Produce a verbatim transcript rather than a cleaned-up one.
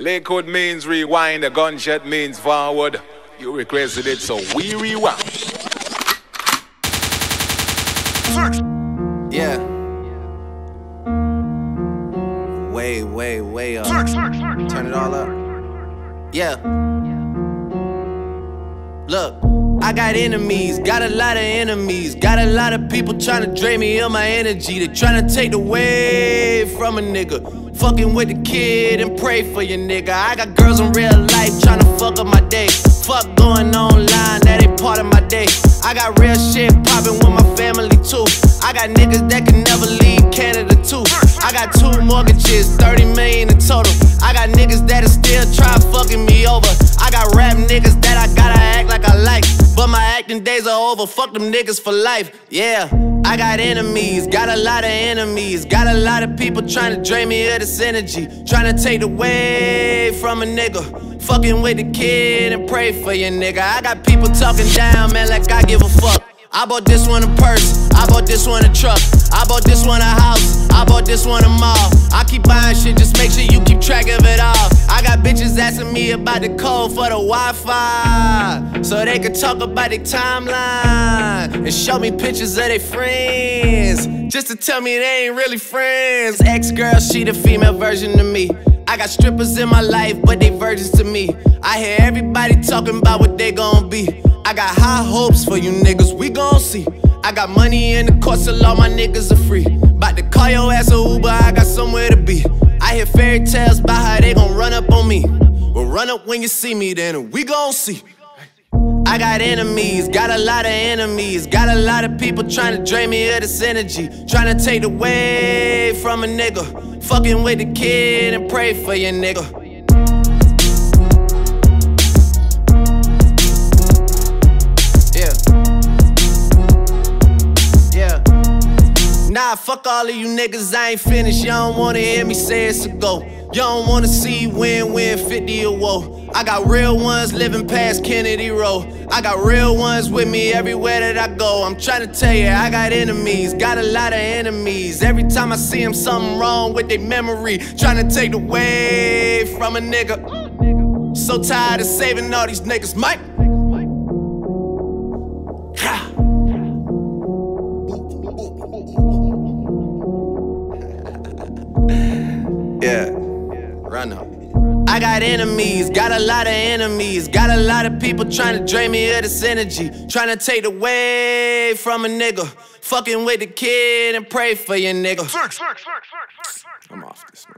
Lakewood means rewind, the gunshot means forward. You requested it, so we rewind. Yeah. Way, way, way up. Turn it all up. Yeah. Look, I got enemies, got a lot of enemies. Got a lot of people trying to drain me of my energy. They trying to take away from a nigga. Fucking with the kid and pray for your nigga. I got girls in real life trying to fuck up my day. Fuck going online, that ain't part of my day. I got real shit poppin' with my family too. I got niggas that can never leave Canada too. I got two mortgages, thirty million in total. I got niggas that'll still try fucking me over. I got rap niggas that I gotta act like I like, but my acting days are over, fuck them niggas for life. Yeah, I got enemies, got a lot of enemies. Got a lot of people trying to drain me of this energy, trying to take away from a nigga. Fucking with the kid and pray for your nigga. I got people talking down, man, like I give a fuck. I bought this one a purse, I bought this one a truck, I bought this one a house, I bought this one a mall. I keep buying shit, just make sure you keep track of it all. I got bitches asking me about the code for the Wi-Fi, so they can talk about their timeline and show me pictures of their friends, just to tell me they ain't really friends. Ex-girl, she the female version of me. I got strippers in my life, but they virgins to me. I hear everybody talking about what they gon' be. I got high hopes for you niggas, we gon' see. I got money in the court, so all my niggas are free. Bout to call your ass a Uber, I got somewhere to be. I hear fairy tales about how they gon' run up on me. Well, run up when you see me, then we gon' see. I got enemies, got a lot of enemies. Got a lot of people trying to drain me of this energy, trying to take away from a nigga. Fucking with the kid and pray for your nigga. Nah, fuck all of you niggas, I ain't finished. You don't wanna hear me say it's a go. You don't wanna see win-win, fifty or woe. I got real ones living past Kennedy Road. I got real ones with me everywhere that I go. I'm trying to tell you, I got enemies, got a lot of enemies. Every time I see them, something wrong with their memory, trying to take away from a nigga. So tired of saving all these niggas, Mike. Yeah, run up. I got enemies, got a lot of enemies. Got a lot of people trying to drain me of this energy, trying to take away from a nigga. Fucking with the kid and pray for your nigga. I'm off this.